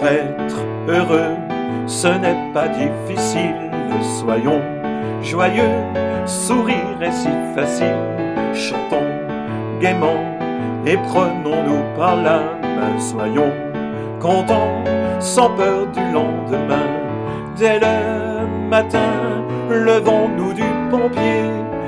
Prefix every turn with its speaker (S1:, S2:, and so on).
S1: être heureux, ce n'est pas difficile. Soyons joyeux, sourire est si facile. Chantons gaiement et prenons-nous par la main. Soyons contents, sans peur du lendemain. Dès le matin, levons-nous du bon pied.